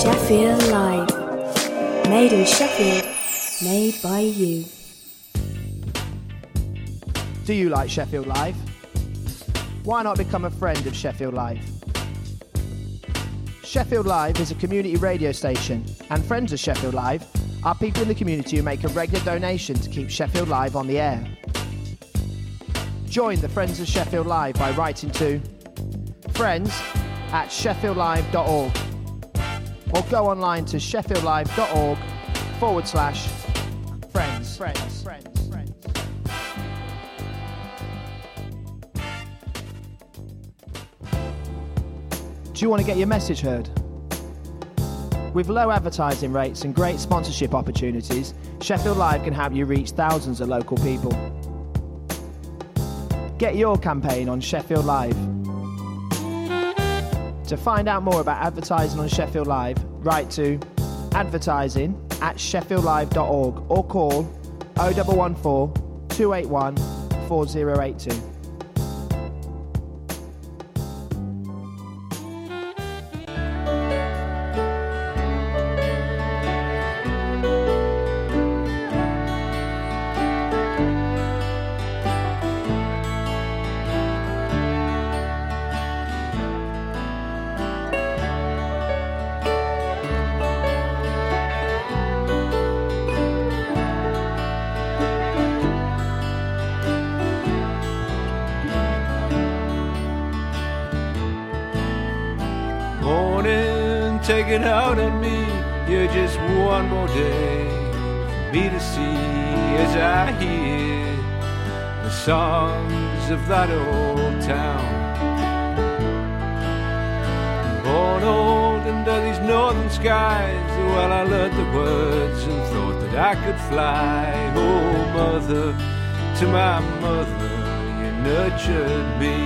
Sheffield Live. Made in Sheffield, made by you. Do you like Sheffield Live? Why not become a friend of Sheffield Live? Sheffield Live is a community radio station, and friends of Sheffield Live are people in the community who make a regular donation to keep Sheffield Live on the air. Join the Friends of Sheffield Live by writing to friends@sheffieldlive.org or go online to sheffieldlive.org/friends. Do you want to get your message heard? With low advertising rates and great sponsorship opportunities, Sheffield Live can help you reach thousands of local people. Get your campaign on Sheffield Live. To find out more about advertising on Sheffield Live, write to advertising@sheffieldlive.org or call 0114 281 4082. Take it out on me, you're just one more day for me to see as I hear the songs of that old town. Born old under these northern skies, well I learnt the words and thought that I could fly. Oh mother, to my mother, you nurtured me.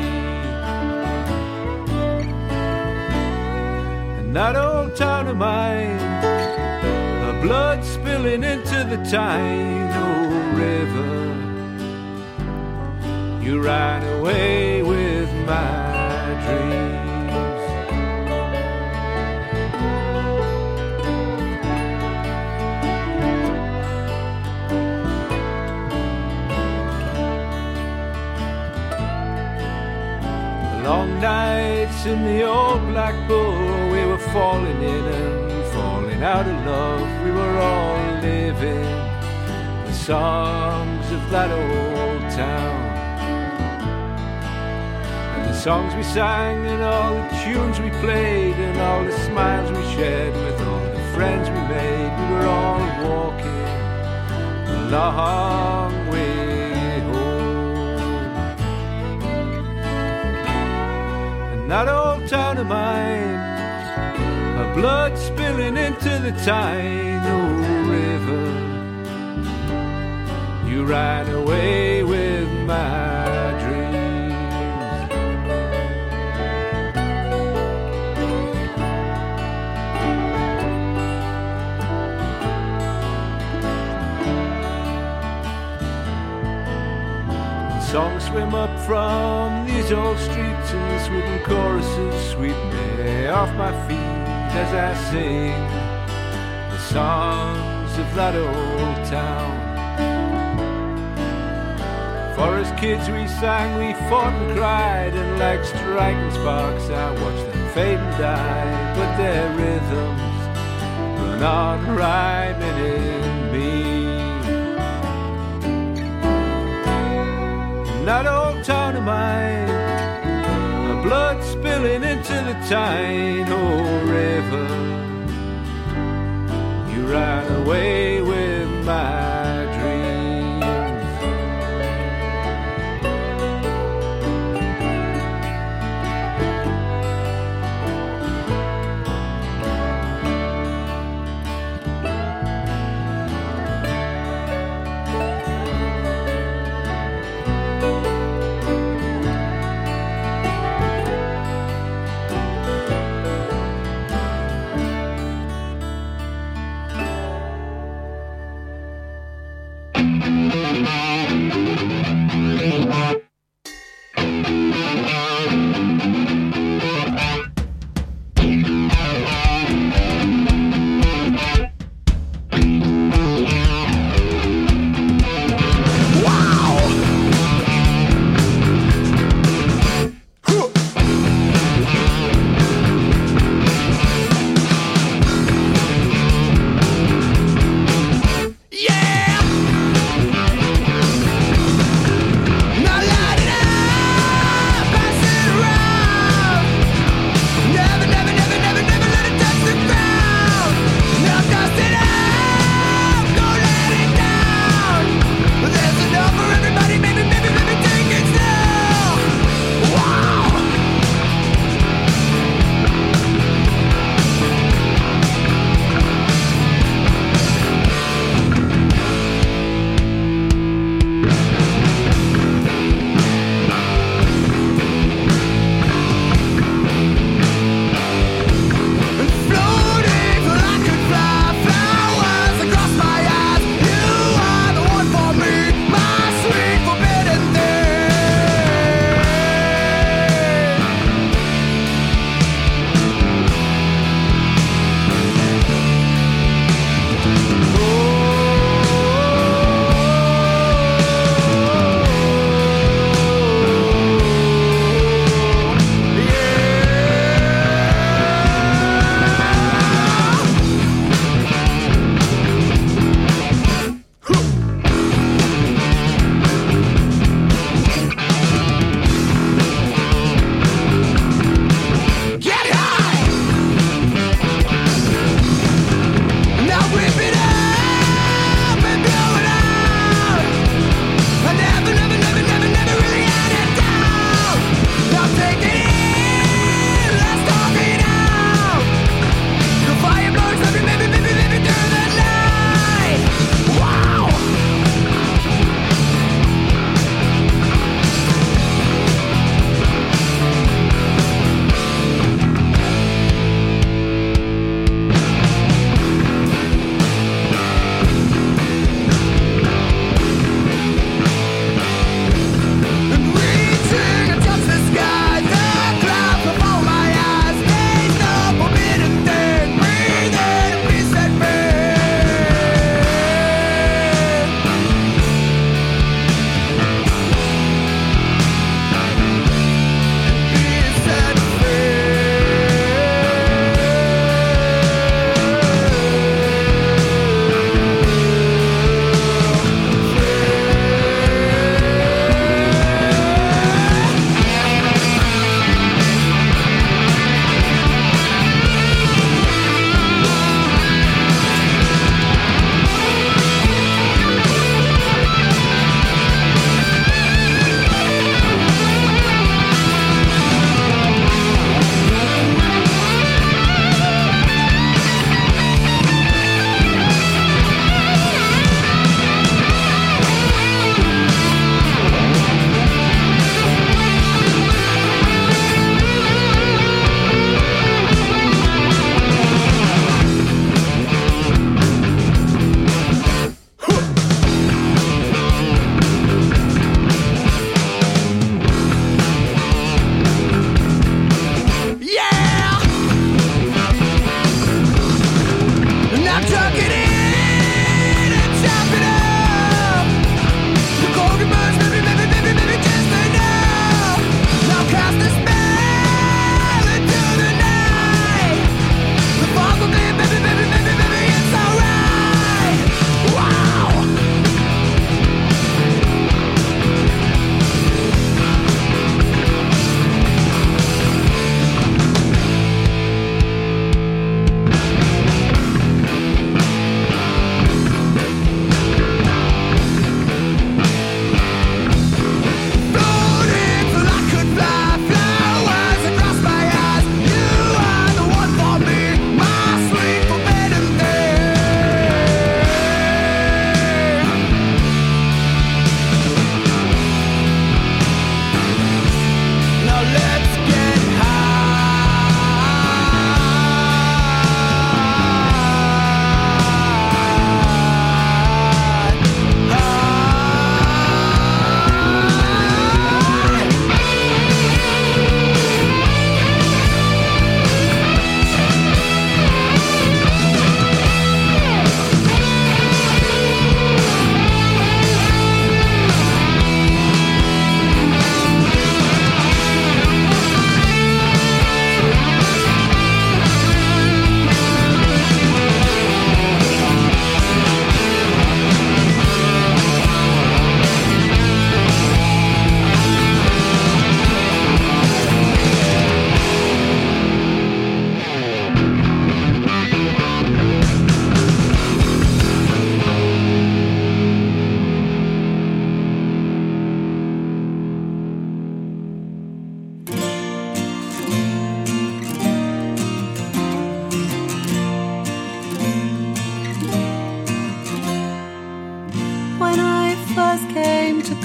That old town of mine, the blood spilling into the Tyne, oh river. You ran away with my dreams. Long nights in the old Black Bull, we were falling in and falling out of love. We were all living the songs of that old town. And the songs we sang and all the tunes we played and all the smiles we shared with all the friends we made. We were all walking a long way home. And that old town of mine, her blood spilling into the Tyne, oh river. You ran away with my dreams. And songs swim up from these old streets and the swooping choruses sweep me off my feet as I sing the songs of that old town. For as kids we sang, we fought and cried, and like striking sparks I watched them fade and die. But their rhythms run on rhyming in me. And that old town of mine, the blood spilling into the Tyne, oh river. You ran away with my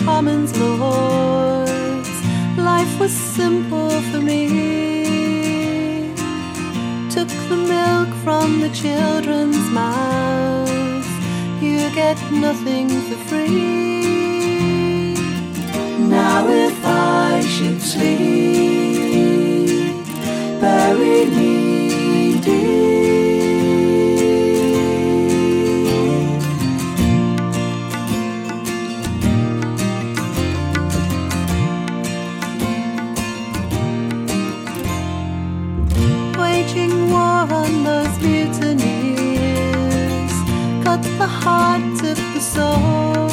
commons lords. Life was simple for me. Took the milk from the children's mouths. You get nothing for free. Now if I should sleep, bury me deep. Waging war on those mutineers, cut the heart, took the soul,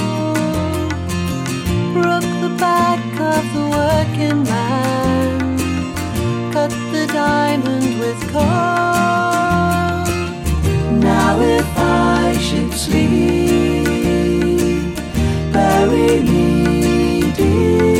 broke the back of the working man, cut the diamond with coal. Now if I should sleep, bury me deep.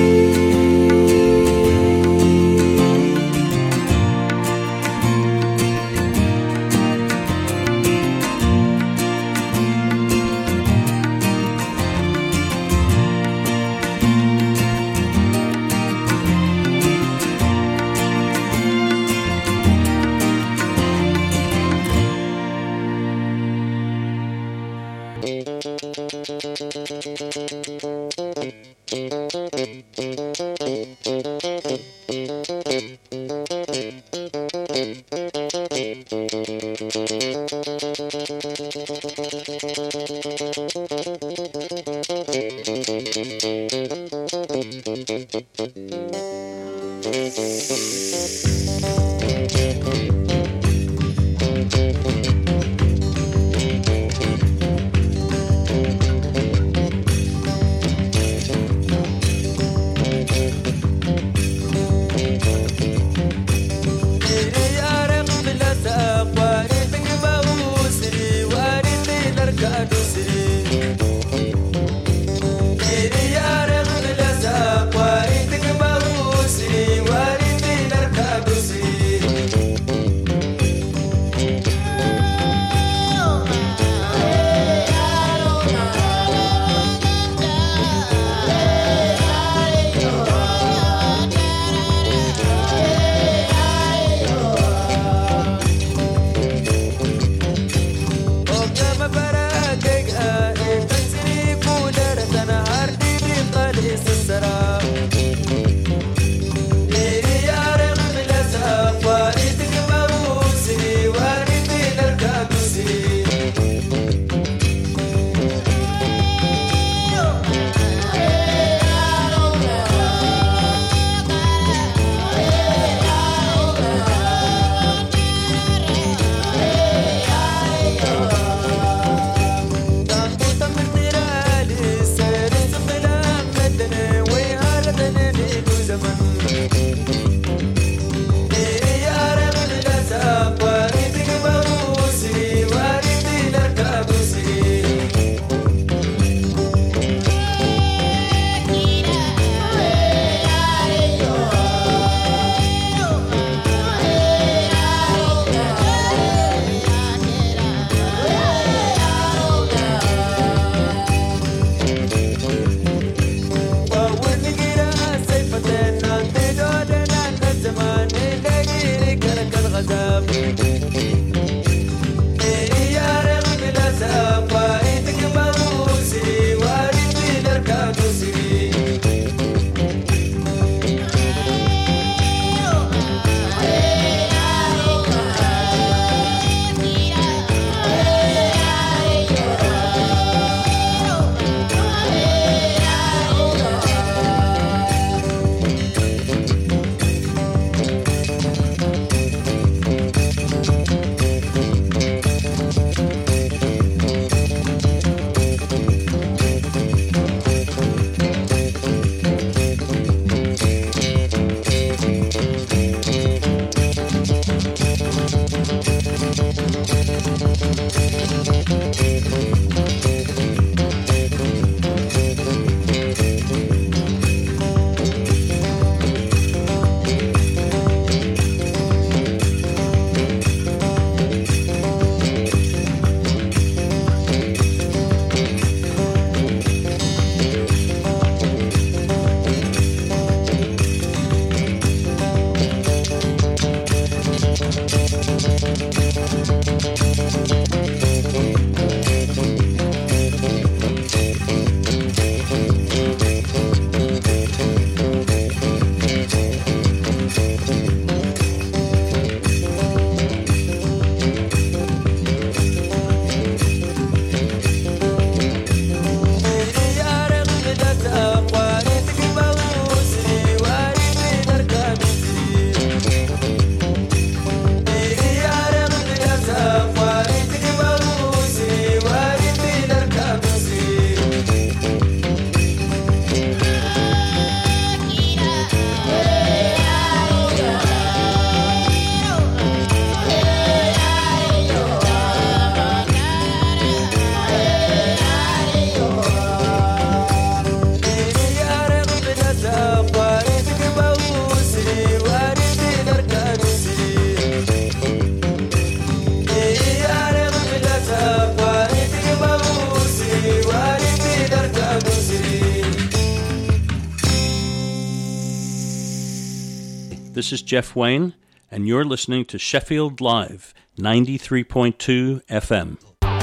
this is Jeff Wayne, and you're listening to Sheffield Live, 93.2 FM.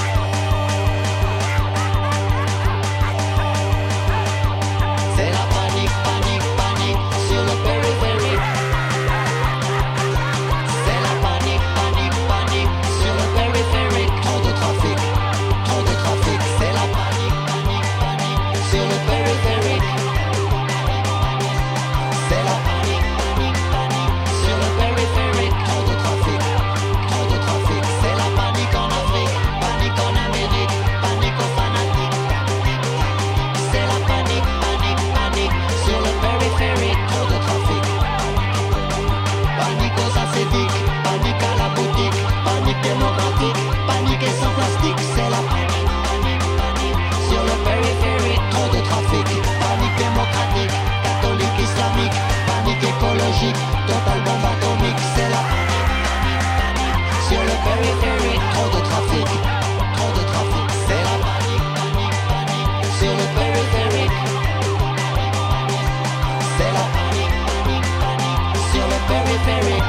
Total bombe atomique, c'est la panique, sur le périphérique, trop de trafic, c'est la panique, sur le périphérique, c'est la panique, sur le périphérique.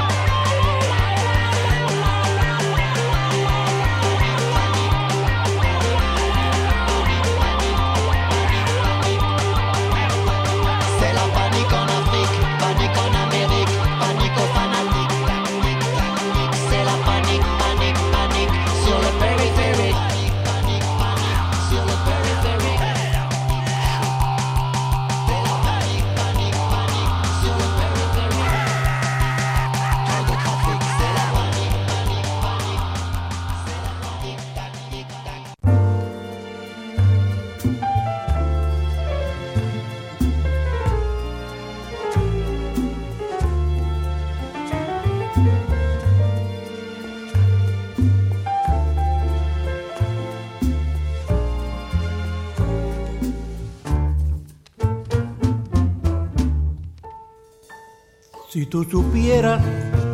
Si tú supieras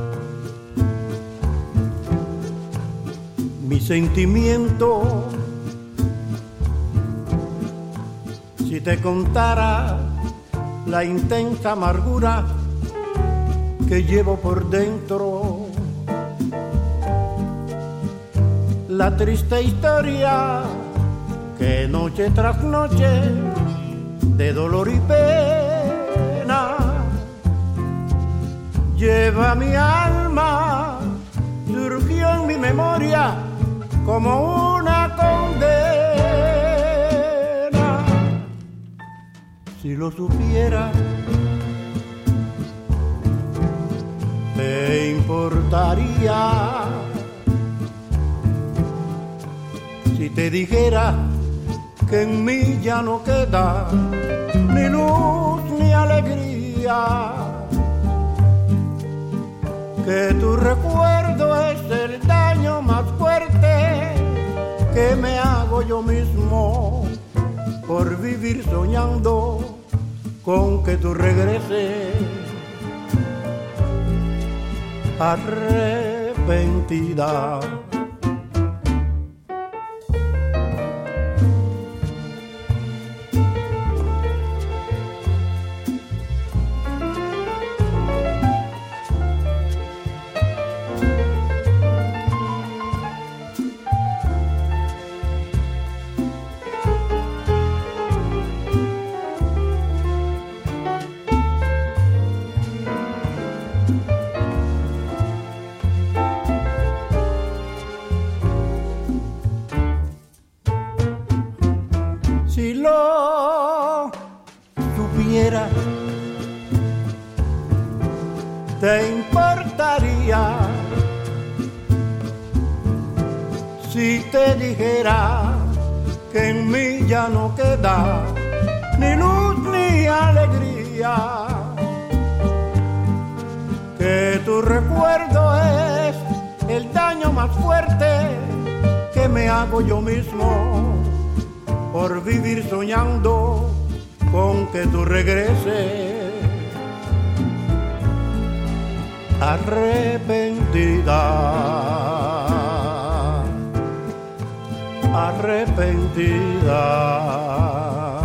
mi sentimiento, si te contara la intensa amargura que llevo por dentro, la triste historia que noche tras noche de dolor y pena lleva mi alma, surgió en mi memoria como una condena. Si lo supiera, te importaría si te dijera que en mí ya no queda ni luz ni alegría, que tu recuerdo es el daño más fuerte que me hago yo mismo por vivir soñando con que tú regreses arrepentida. Si lo supiera, te importaría si te dijera que en mí ya no queda ni luz ni alegría, que tu recuerdo es el daño más fuerte que me hago yo mismo por vivir soñando con que tú regreses arrepentida, arrepentida,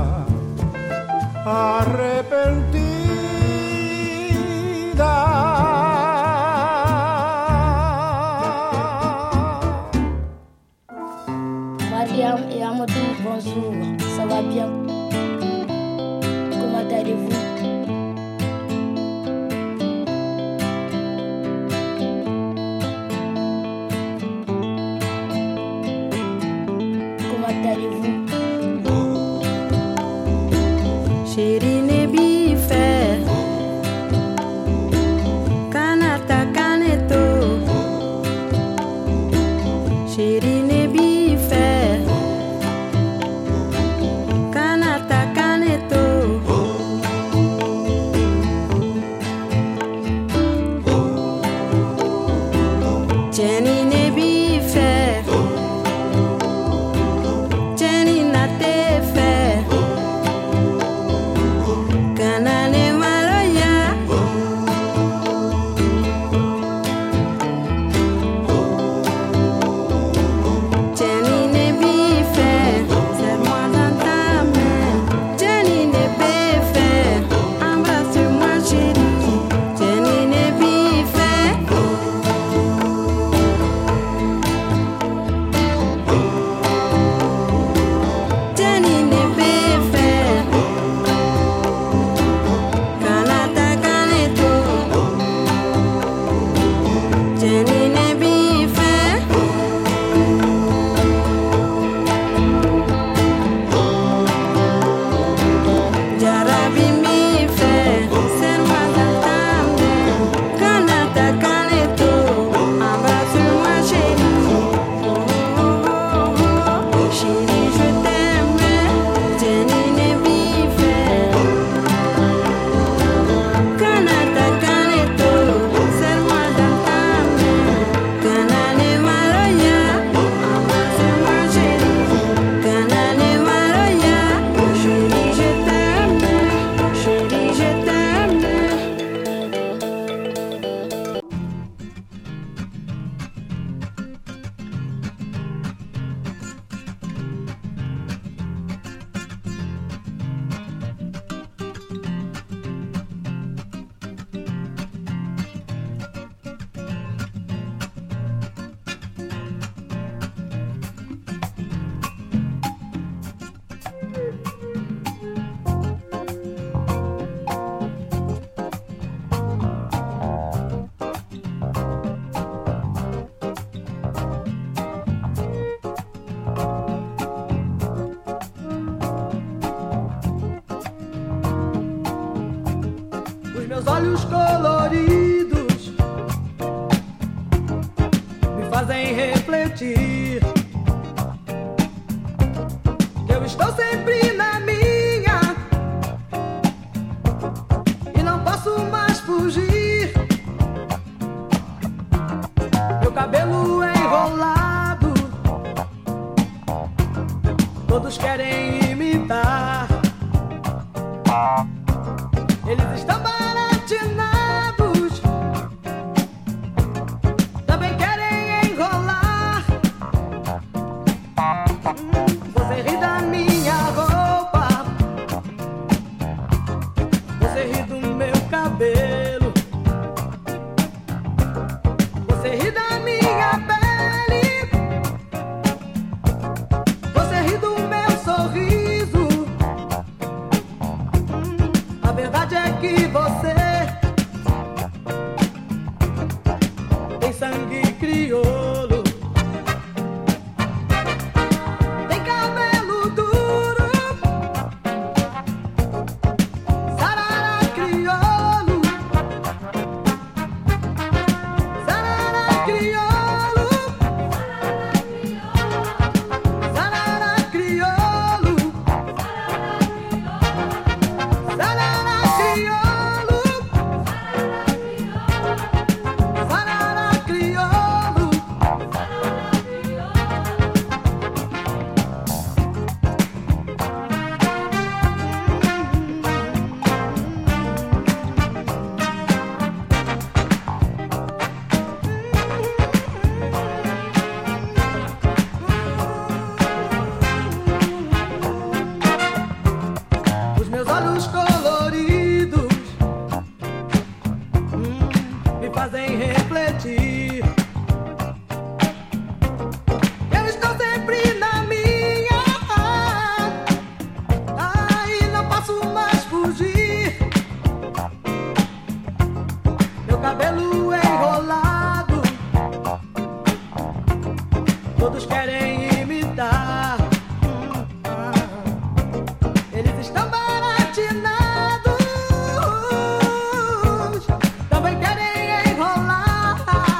arrepentida. Et Amadou, bonjour, ça va bien? Comment allez-vous? Comment allez-vous? Chérie Nebife Kanata Kaneto Chérie Nebife Kanata Kaneto Jenny Nebife Jenny Natefe Kanane Maloya Jenny Nebife serre-moi dans ta main Jenny Nebife embrasse-moi chérie Jenny Nebife Jenny Nebife Kanata Kaneto Jenny Nebife Jarabi Mife serre-moi dans ta main Kanata Kaneto embrasse-moi chérie Chérie je t'aime Jenny Nebife Kanata Kaneto serre-moi dans ta main Kanane Maloya embrasse-moi chérie Kanane Maloya chérie je t'aime chérie je t'aime. Os meus olhos coloridos me fazem refletir que eu estou sempre na minha e não posso mais fugir. Meu cabelo é enrolado, todos querem imitar. Eles estão baratinados, também querem enrolar. Você ri da minha roupa, você ri do meu cabelo, você ri da minha pele, você ri do meu sorriso. todos querem imitar. Eles estão baratinados, também querem enrolar.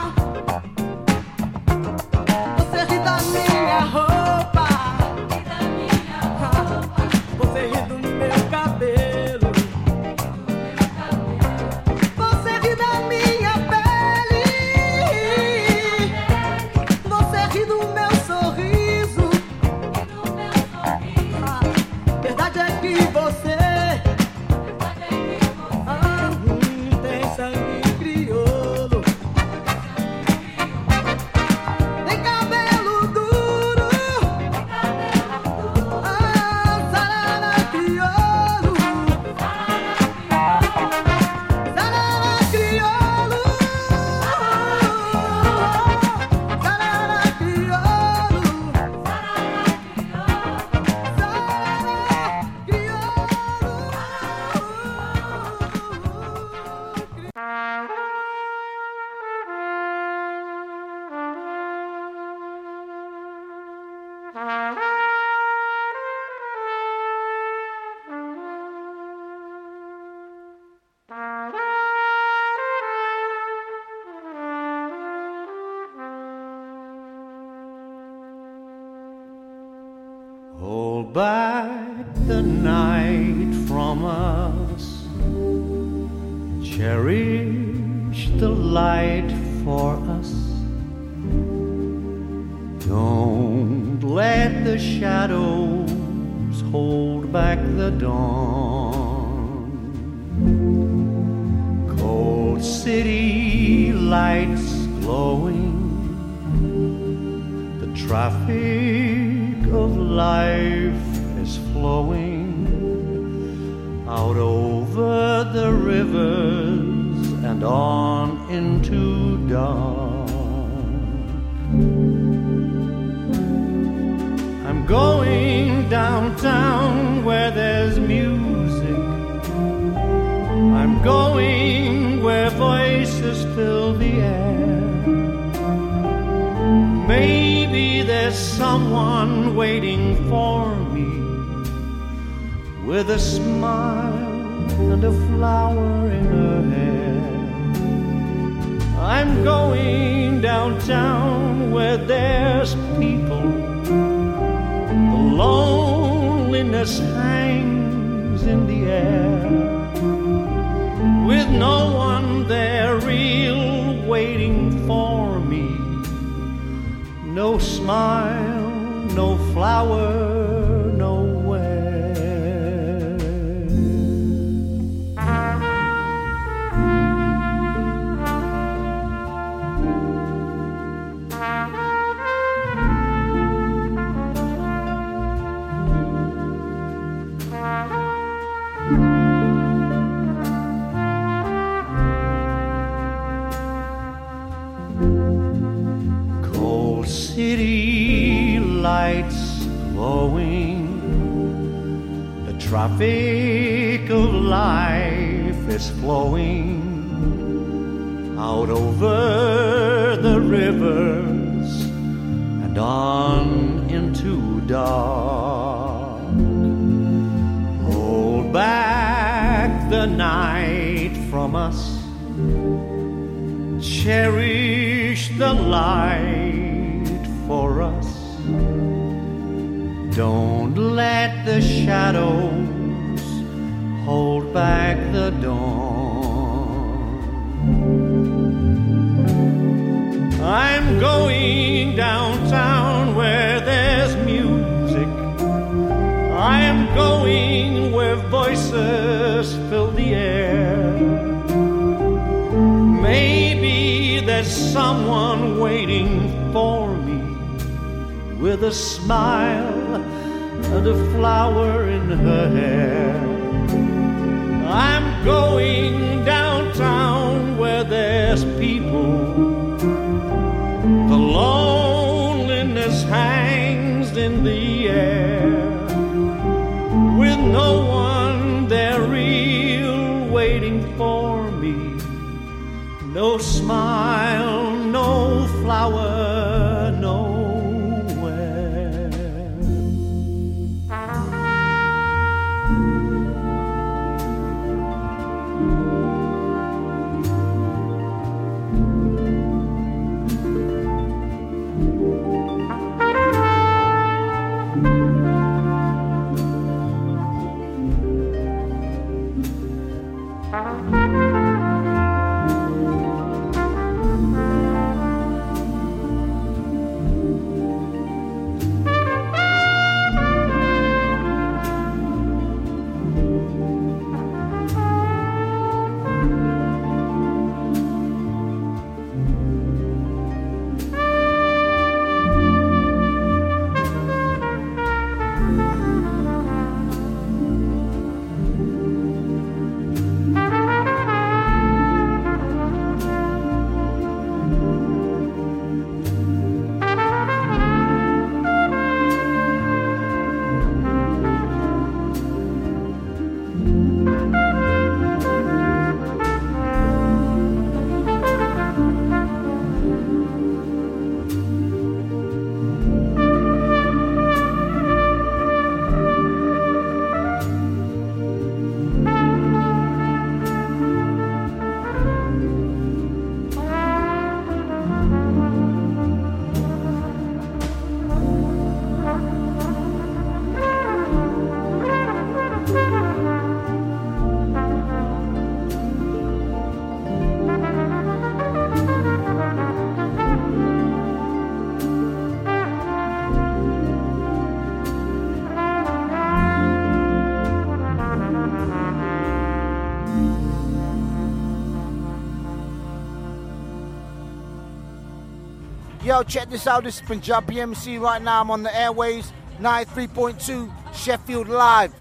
Você ri da minha roupa, você ri do meu cabelo, você ri da minha pele, você ri do meu sorriso. Verdade é que você tem sangue crioulo, tem cabelo duro, sarara crioulo, sarara crioulo, sarara crioulo, Hold back the night from us, cherish the light for us. Don't let the shadows hold back the dawn. Cold city lights glowing, the traffic of life is flowing out over the rivers and on into dark. I'm going downtown where there's music. I'm going where voices fill the air. Maybe there's someone waiting for me with a smile and a flower in her hair. I'm going downtown where there's people. The loneliness hangs in the air, with no one there real waiting for me. No smile, no flower, nowhere. Cold city lights glowing, the traffic of life is flowing out over the rivers and on into dark. Hold back the night from us, cherish the light for us. Don't let the shadows hold back the dawn. I'm going downtown where there's music. I am going where voices fill the air. Maybe there's someone waiting for me with a smile and a flower in her hair. I'm going downtown where there's people. The loneliness hangs in the air, with no one there real waiting for me. No smile, no flower, nowhere. Yo, check this out. This is Punjabi MC right now. I'm on the airways, 93.2 Sheffield Live.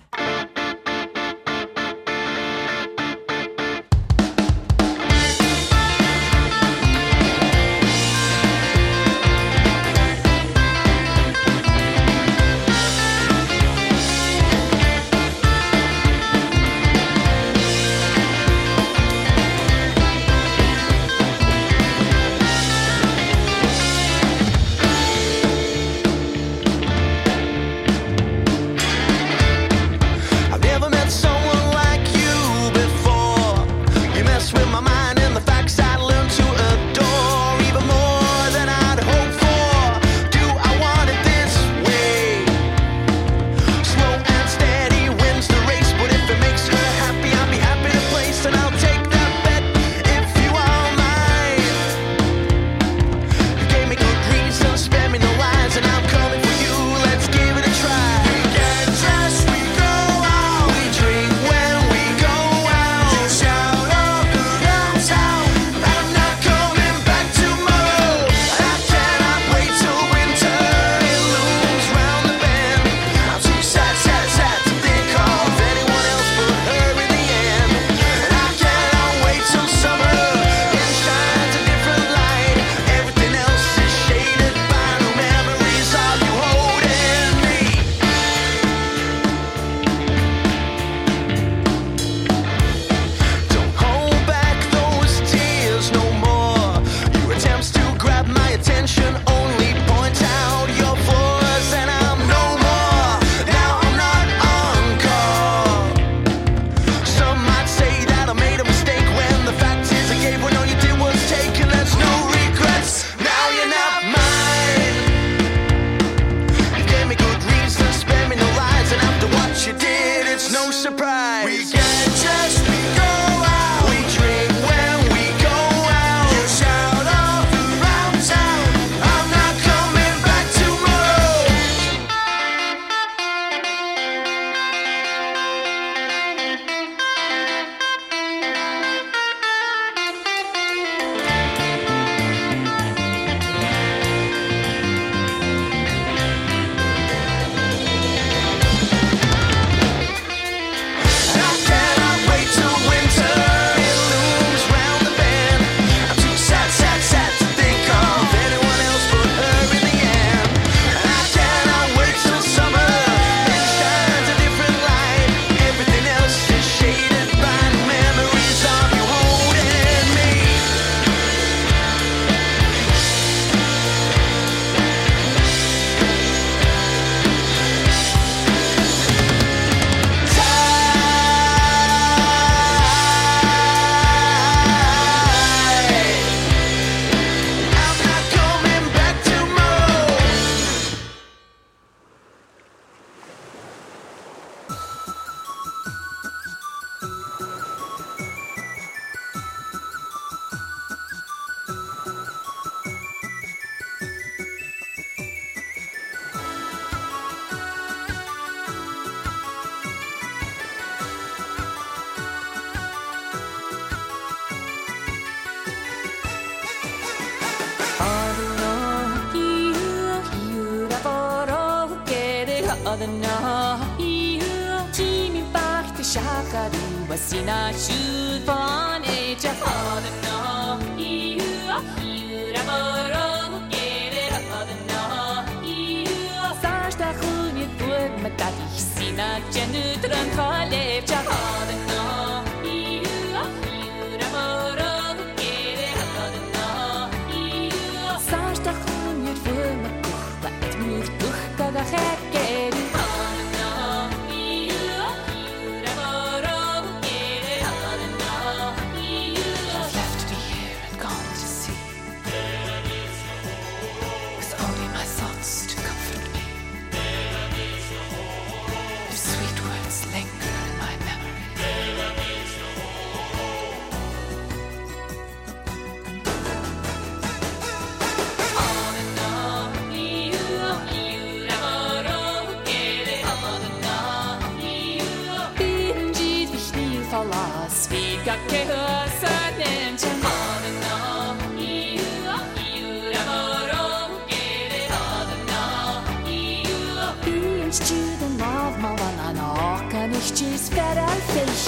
student of Mavanana, can ich choose federal fish?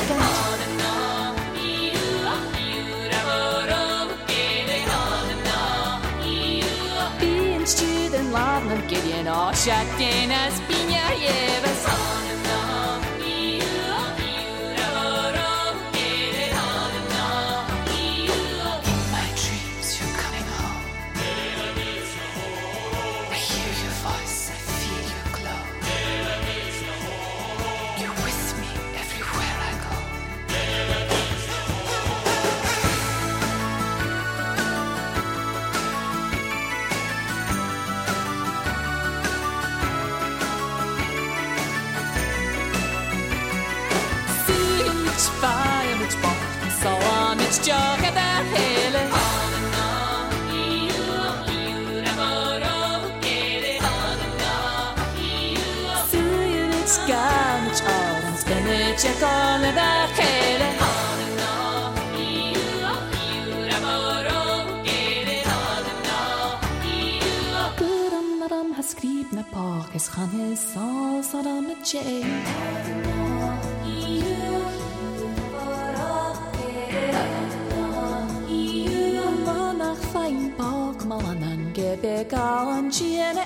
Being student love, no getting all shut in as Pinya Yevas. Check on the hele. Buram has skrivna park as han sa Saddam Jay. Manach fein park manan gebeka on GNA.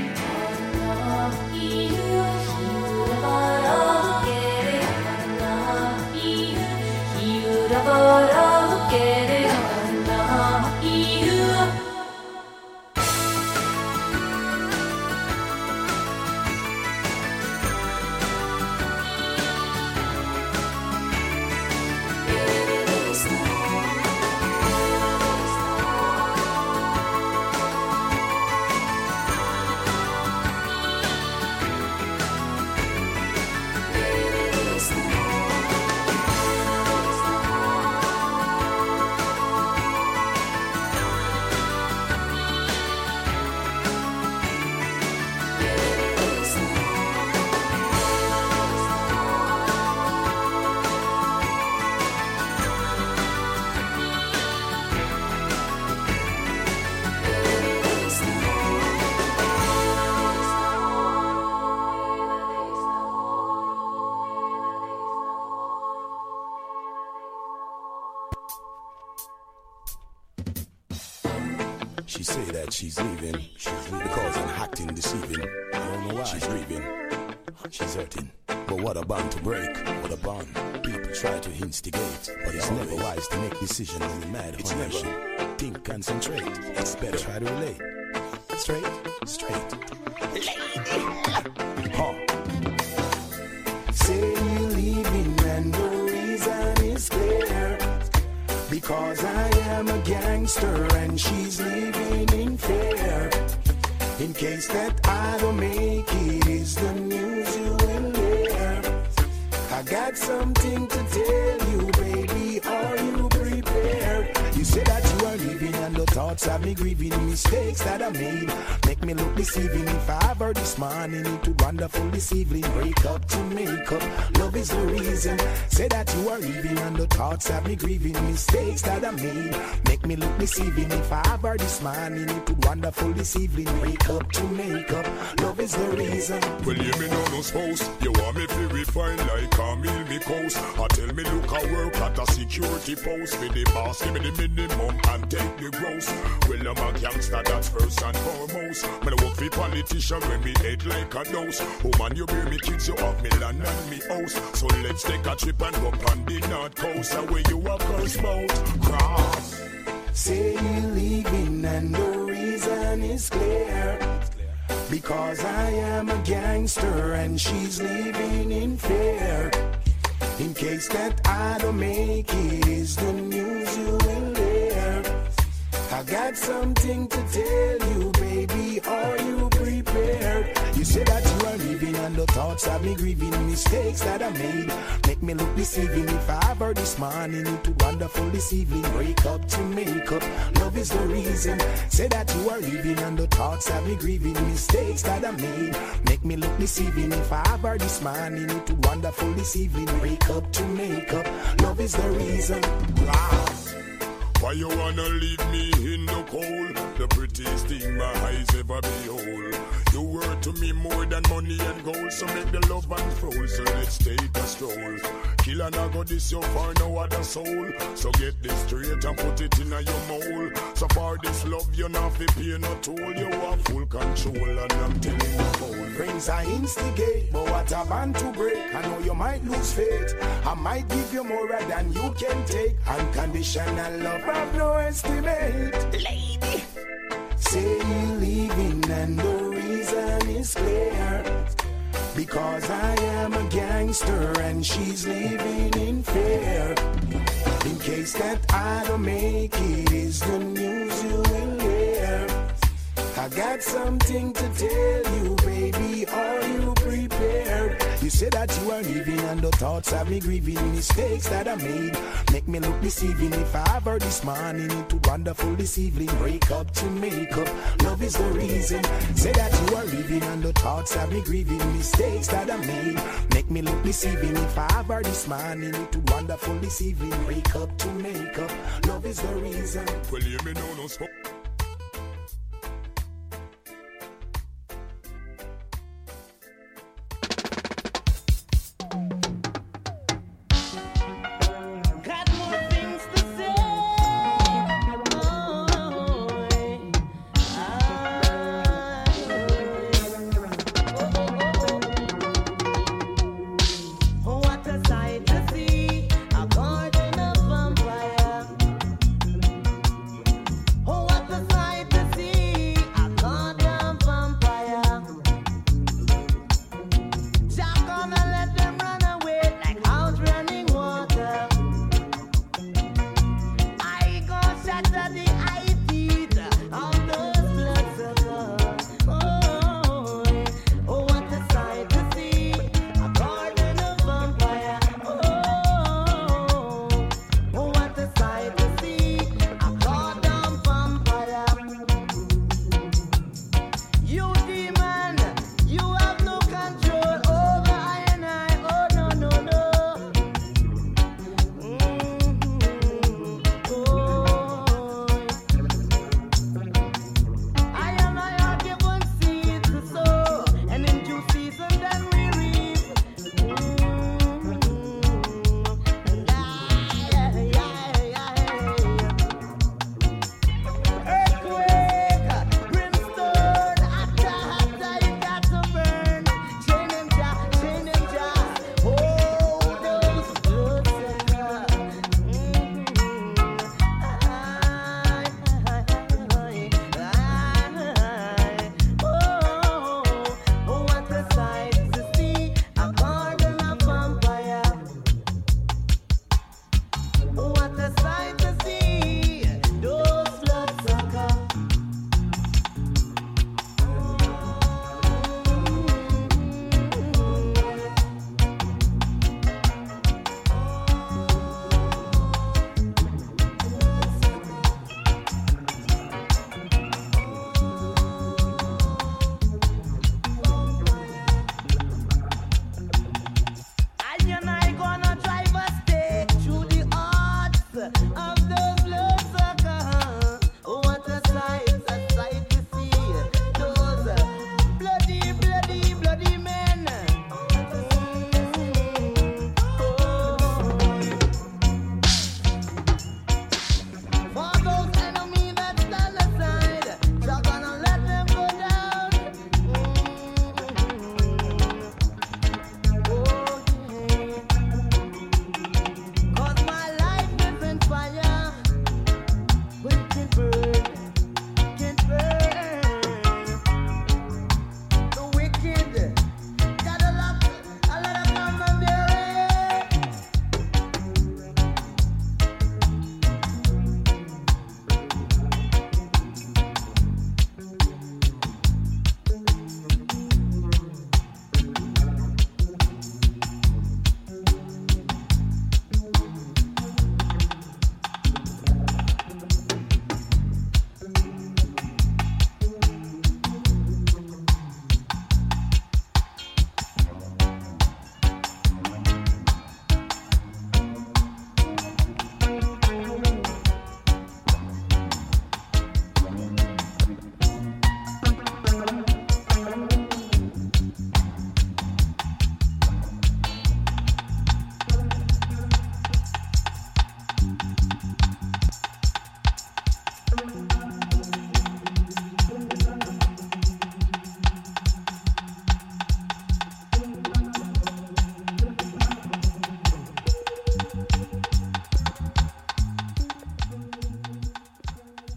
She say that she's leaving because I'm acting deceiving. I don't know why she's grieving. She's hurting. But what a bond to break, what a bond. People try to instigate, but it's never wise to make decisions when you're mad. It's never. Think, concentrate. It's better try to relate. Straight. Huh. Say you're leaving and the reason is clear. Because I am a gangster and she's living in fear. In case that I don't make it, is the news you will hear. I got something to tell you, baby, are you prepared? You say that you are leaving and the thoughts have me grieving. Mistakes that I made make me look deceiving. If I ever this morning into wonderful this evening, break up to make up, love is the reason. Say that you are leaving and the thoughts have me grieving. Mistakes that I made make me look deceiving. If I ever this morning into wonderful this evening, break up to make up, love is the reason. Well, you me know no spouse. You want me to refine like a meal me coast. I tell me look I work at a security post. For the boss, give me the minimum and take the gross. Well, I'm a gangster, that's first and foremost. Man, I work for politician when me head like a dose. Oh man, you bear me kids, you have me land and me house. So let's take a trip and go on the north coast. Where you are first boat cross. Say you're leaving and the reason is clear. Because I am a gangster and she's living in fear. In case that I don't make it, is the news you will hear. I got something to tell you, baby, are you prepared? You say that you are leaving and the thoughts have me grieving. Mistakes that I made make me look deceiving. If I ever this morning into wonderful this evening, break up to make up, love is the reason. Say that you are leaving and the thoughts have me grieving. Mistakes that I made make me look deceiving. If I ever this morning into wonderful this evening, break up to make up, love is the reason. Why you wanna leave me in the cold? The prettiest thing my eyes ever behold. You were to me more than money and gold. So make the love unfold, so let's take a stroll. Kill and I go this you for no other soul. So get this straight and put it in your mold. So for this love you not fi pay no toll. You have full control and I'm telling you phone. Rings I instigate, but what a band to break. I know you might lose faith. I might give you more than you can take. Unconditional love, have no estimate. Lady, say you leaving and the reason is clear. Because I am a gangster and she's living in fear. In case that I don't make it, is the news you will hear. I got something to tell you, baby, are you prepared? You say that you are leaving and the thoughts have me grieving. Mistakes that I made make me look deceiving. If I ever this morning into wonderful this evening, break up to make up, love is the reason. Say that you are leaving and the thoughts have me grieving. Mistakes that I made make me look deceiving. If I ever this morning into wonderful this evening, break up to make up, love is the reason. Well, you me know no smoke. Oh,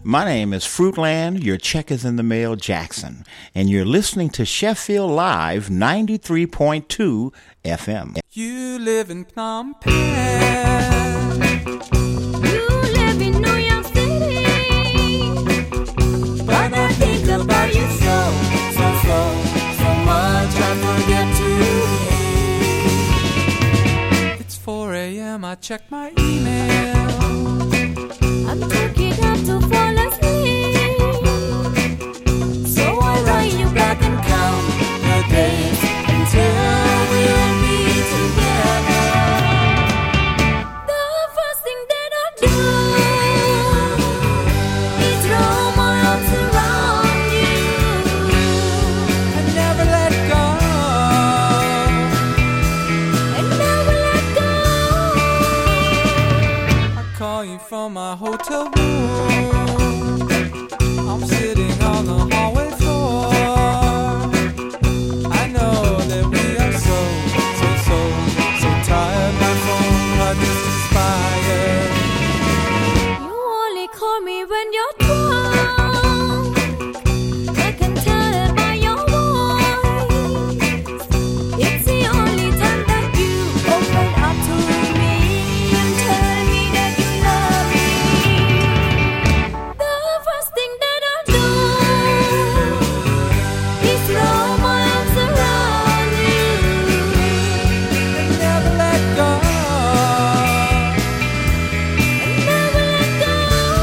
My name is Fruitland, your check is in the mail, Jackson, and you're listening to Sheffield Live 93.2 FM. You live in Phnom Penh. You live in New York City. But I think about you so much I forget to eat. It's 4 a.m. I check my email. I'm taking up to fall asleep. So I write you back and count the days until we'll be together. The first thing that I do is throw my arms around you and never let go. And never let go. I call you from my hotel room. I'm sitting on the hallway floor. I know that we are so tired. My phone heart is expired. You only call me when you're drunk. I can tell it by your voice. It's the only time that you open up to me and tell me that you love me. The first thing that I do is throw my arms around you and never let go. and never let go.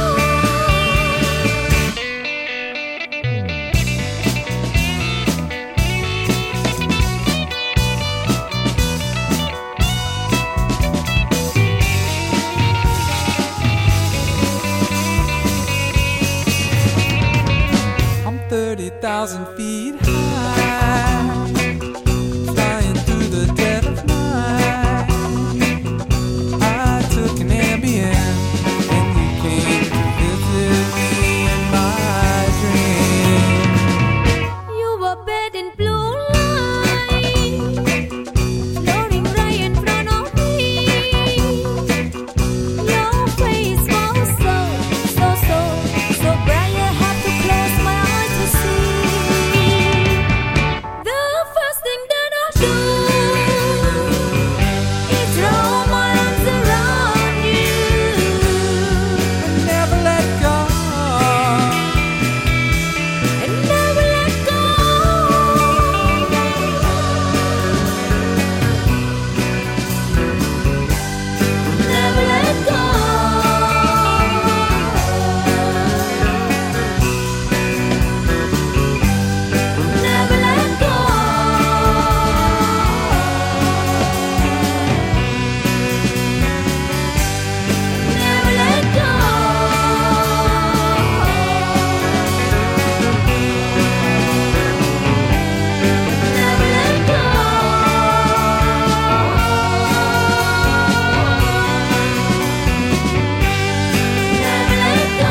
I'm 30,000 feet high, flying through the dead of night. I took an Ambien, and you came to visit me in my dream. You were bed in blue light, floating right in front of me. Your face was so bright, I have to close my eyes to see. The first thing that I do is throw my arms around you And never let go. and never let go. Never let go. Never let go. Never let go. Never let go. Never let go.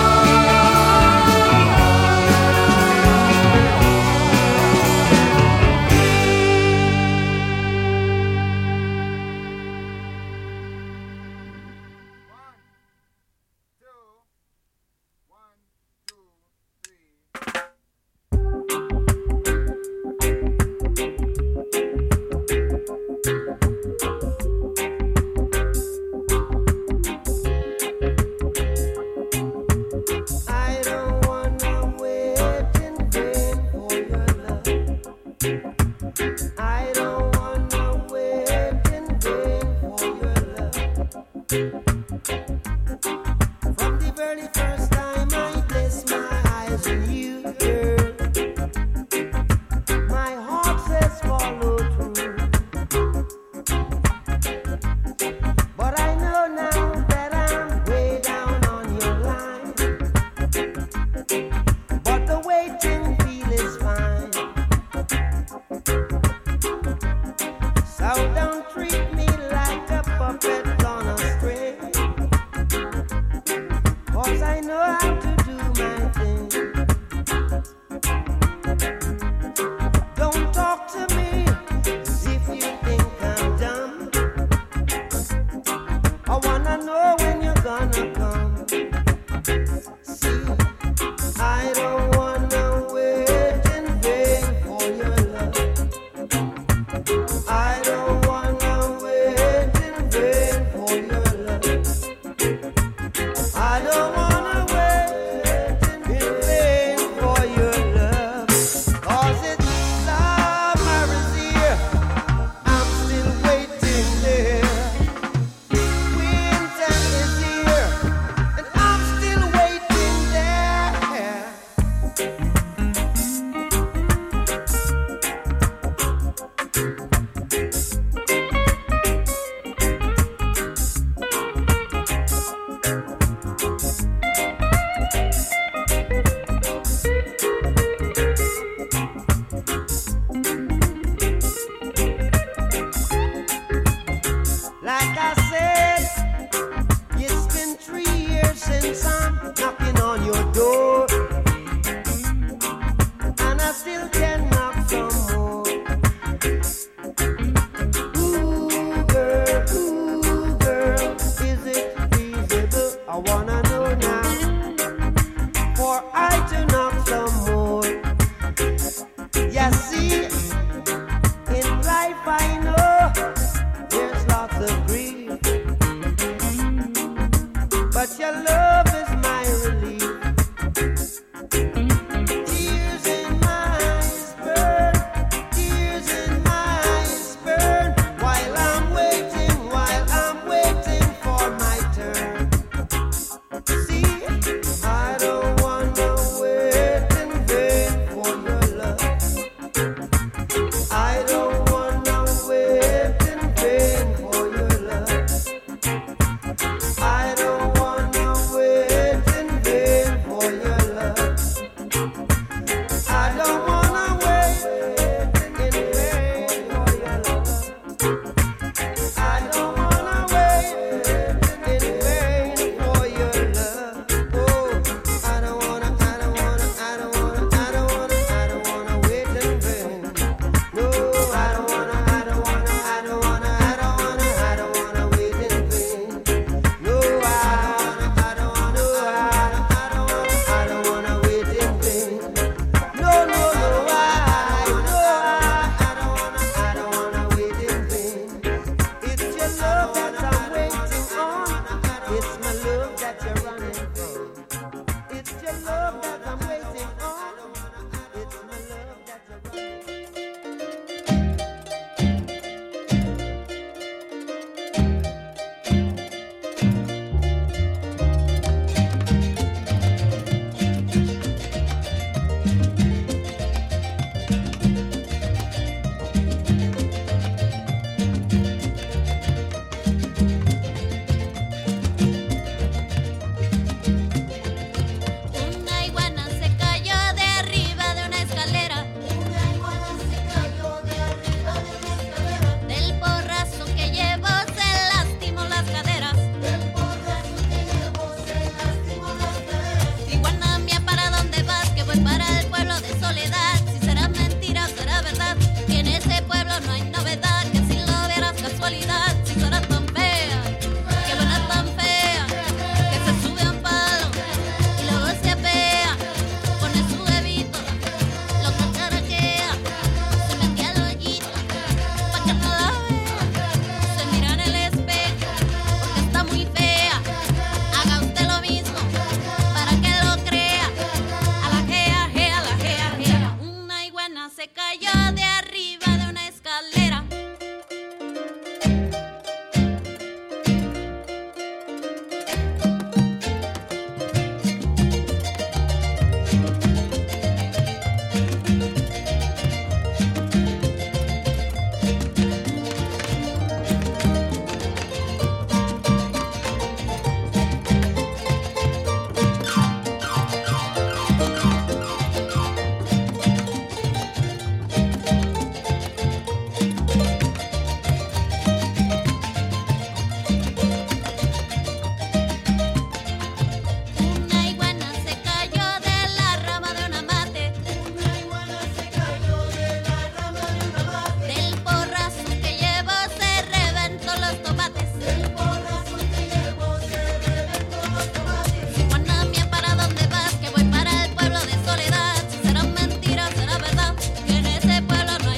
I don't wanna wait in vain for your love. I don't